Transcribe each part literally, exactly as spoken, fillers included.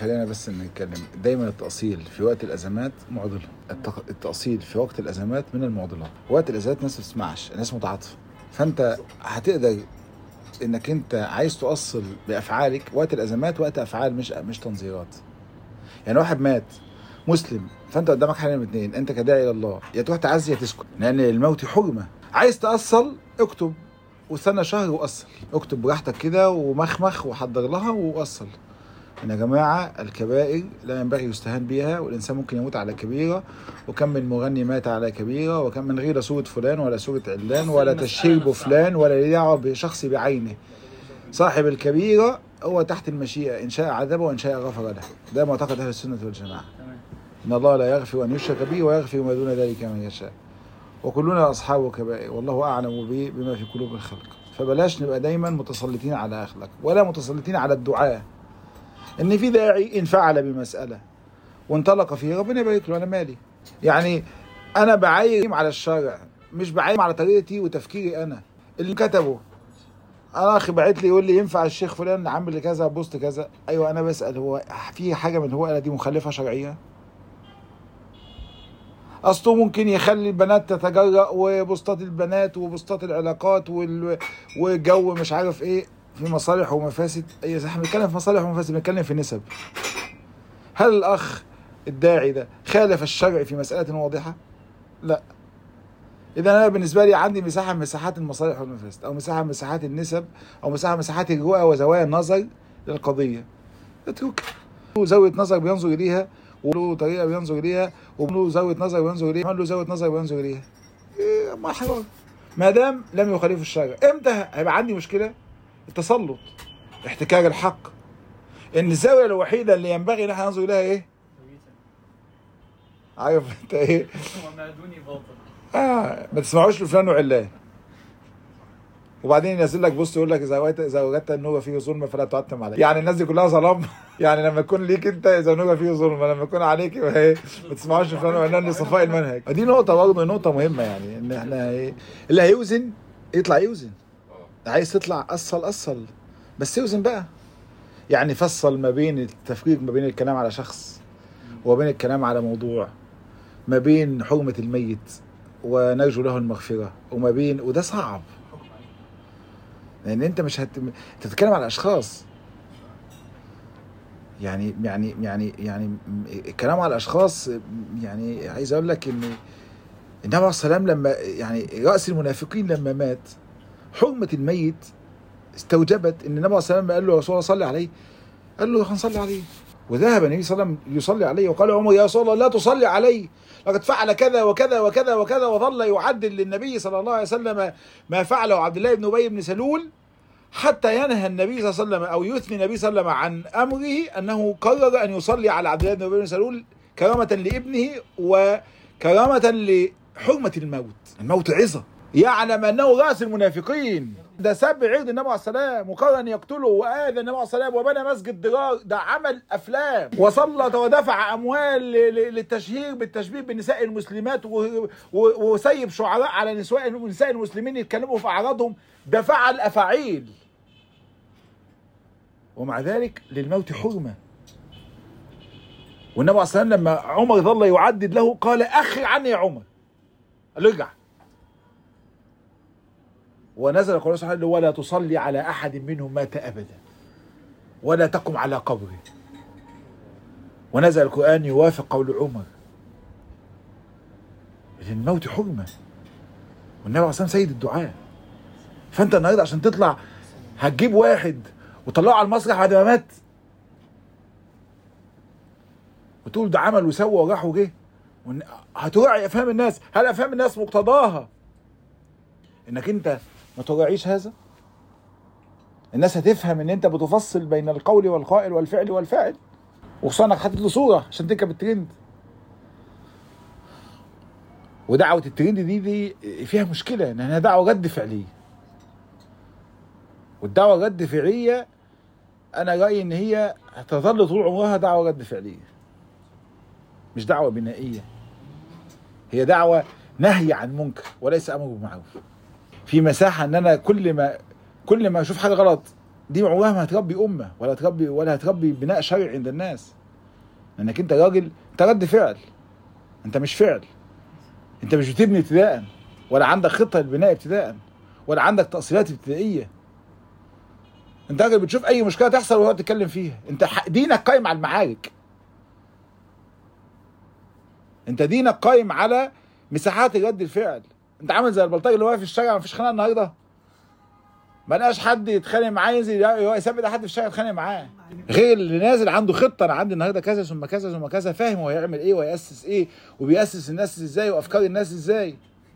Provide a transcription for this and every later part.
خلينا بس نتكلم دايما التأصيل في وقت الأزمات معضلة. التأصيل في وقت الأزمات من المعضلات. وقت الأزمات الناس ما بتسمعش، الناس متعاطفة، فأنت هتقدر إنك أنت عايز تؤصل بأفعالك. وقت الأزمات وقت أفعال مش مش تنظيرات. يعني واحد مات مسلم، فأنت قدامك حاجة من اتنين، أنت كداعي إلى الله يا تروح تعزي يا تسكت، لأن الموت حرمة. عايز تأصل اكتب واستنى شهر وأصل، اكتب براحتك كده ومخمخ وحضر لها وأصل. إن يا جماعة الكبائر لا ينبغي يستهان بها، والإنسان ممكن يموت على كبيرة، وكم من مغني مات على كبيرة، وكم من غير صورة فلان ولا صورة علان ولا تشهير بفلان ولا دعوة بشخص بعينه. صاحب الكبيرة هو تحت المشيئة، إن شاء عذبه وإن شاء غفر له. ده معتقد أهل السنة والجماعة، إن الله لا يغفر أن يشرك به ويغفر ما دون ذلك من يشاء، وكلنا أصحاب كبائر والله أعلم به بما في قلوب الخلق. فبلاش نبقى دايما متسلطين على أخلاق ولا متسلطين على الدعاء. ان في داعي ان فعل بمسألة وانطلق فيه ربنا يبارك له، انا مالي. يعني انا بعايم على الشرع، مش بعايم على طريقتي وتفكيري انا. اللي كتبه انا اخي بعت لي يقول لي ينفع الشيخ فلان عامل كذا بوست كذا، ايوه انا بسأل هو في حاجة من هو دي مخالفة شرعية؟ اصله ممكن يخلي البنات تتجرأ وبوستات البنات وبوستات العلاقات والجو مش عارف ايه، في مصالح ومفاسد. اي احنا بنتكلم في مصالح ومفاسد، بنتكلم في نسب. هل الاخ الداعي ده خالف الشرع في مسألة واضحة؟ لا. اذا انا بالنسبة لي عندي مساحة من مساحات المصالح والمفاسد، او مساحة من مساحات النسب، او مساحة من مساحات الرؤى وزوايا النظر للقضية. اترك زاوية نظر بينظر اليها، وله طريقة بينظر اليها، وله زاوية نظر بينظر اليها، وله زاوية نظر بينظر اليها. إيه ما حرام ما دام لم يخالف الشرع. امتى هيبقى عندي مشكلة؟ التسلط، احتكار الحق. ان الزاويه الوحيده اللي ينبغي ان احنا ننظر اليها ايه؟ عارف انت ايه؟ وما دوني باطل. اه ما تسمعوش لفلان وعلان. وبعدين ينزل لك بوست يقول لك اذا اذا وجدت النور فيه ظلم فلا تعتم عليه. يعني الناس دي كلها ظلام. يعني لما يكون ليك انت اذا النور فيه ظلم، لما يكون عليك يبقى ايه؟ ما تسمعوش لفلان وعلان لصفاء المنهج. دي نقطه برضه نقطه مهمه، يعني ان احنا ايه؟ اللي هيوزن يطلع يوزن. عايز تطلع اصل اصل بس يوزن بقى. يعني فصل ما بين التفكير، ما بين الكلام على شخص وبين الكلام على موضوع، ما بين حرمة الميت ونرجو له المغفرة، وما بين وده صعب. لأن أنت مش هت... تتكلم على أشخاص. يعني يعني يعني يعني الكلام على الأشخاص، يعني عايز أقول لك إن النبي عليه الصلاة والسلام لما يعني رأس المنافقين لما مات، حرمة الميت استوجبت ان النبي صلى الله عليه وسلم قال له يا رسول الله صلي عليه، قال له هنصلي عليه. وذهب النبي صلى الله عليه وسلم يصلي عليه، وقال عمر يا رسول الله لا تصلي عليه، لقد فعل كذا وكذا وكذا وكذا، وظل يعدل للنبي صلى الله عليه وسلم ما فعله عبد الله بن ابي بن سلول، حتى ينهى النبي صلى الله عليه وسلم او يثني النبي صلى الله عليه وسلم عن امره انه قرر ان يصلي على عبد الله بن ابي بن سلول كرامة لابنه وكرامة لحرمة الموت. الموت عظة، يعلم انه راس المنافقين. ده سب عرض النبي عليه السلام وقرر ان يقتله، واذى النبي عليه السلام وبنى مسجد ضرار. ده عمل افلام وسلط ودفع اموال للتشهير بالتشبيه بالنساء المسلمات، وسيب شعراء على نساء النساء المسلمين يتكلموا في اعراضهم. ده فعل افاعيل، ومع ذلك للموت حرمه. والنبي عليه السلام لما عمر ظل يعدد له قال اخر عني يا عمر، قال له ارجع. ونزل قوله سبحانه ولا تصلي على أحد منهم مات أبدا ولا تقم على قبره. ونزل القرآن يوافق قول عمر. الموت حرمة، والنبي عليه الصلاة والسلام سيد الدعاء. فأنت النهارده عشان تطلع هتجيب واحد وطلعه على المسرح بعد ما مات وتقول ده عمل وسوى وراح وجه، هتراعي أفهام الناس. هل أفهام الناس مقتضاها إنك أنت ما تراعيش هذا؟ الناس هتفهم ان انت بتفصل بين القول والقائل والفعل والفاعل، وخصوصا انك حاطط له صوره عشان تركب الترند. ودعوه الترند دي دي فيها مشكله، انها دعوه رد فعليه. والدعوه رد فعليه انا رايي ان هي هتظل طول عمرها دعوه رد فعليه، مش دعوه بنائيه. هي دعوه نهي عن منكر وليس امر بالمعروف. في مساحه ان انا كل ما كل ما اشوف حاجه غلط دي عمرها ما هتربي امه ولا هتربي ولا هتربي بناء شرعي عند الناس. لانك انت راجل، انت رد فعل، انت مش فعل. انت مش بتبني ابتداء، ولا عندك خطه للبناء ابتداء، ولا عندك تأصيلات ابتدائيه. انت راجل بتشوف اي مشكله تحصل وهو تتكلم فيها. انت دينك قايم على المعارك، انت دينك قايم على مساحات رد الفعل. انت عامل زي البلطجي اللي واقف في الشارع، ما فيش خناقه النهارده، ما لقاش حد يتخانق معاه ينزل يثبت حد في الشارع يتخانق معاه، غير اللي نازل عنده خطه. انا عندي النهارده كذا ثم كذا ثم كذا، فاهم هو هيعمل ايه ويأسس ايه وبيأسس الناس ازاي وافكار الناس ازاي.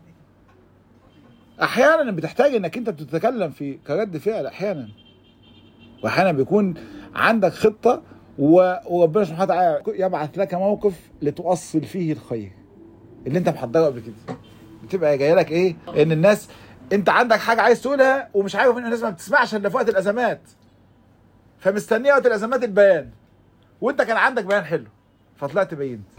احيانا بتحتاج انك انت تتكلم في كرد فعل احيانا، واحيانا بيكون عندك خطه وربنا سبحانه وتعالى يبعث لك موقف لتؤصل فيه الخير اللي انت محضره قبل كده. بتبقى جاي لك ايه؟ ان الناس انت عندك حاجه عايز تقولها ومش عارف ان الناس ما بتسمعش الا في وقت الازمات، فمستنيه وقت الازمات البيان، وانت كان عندك بيان حلو فطلعت بينت.